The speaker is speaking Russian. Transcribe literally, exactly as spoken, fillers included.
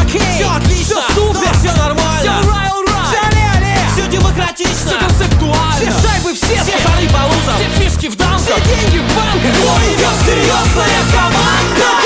окей, все отлично, все супер, да, все нормально, все рай, урай, все ля-ля, все демократично, все концептуально, все шайбы в сетке, все шары по лузам, все фишки в дамках, все деньги в банках. Ой, идет серьезная команда.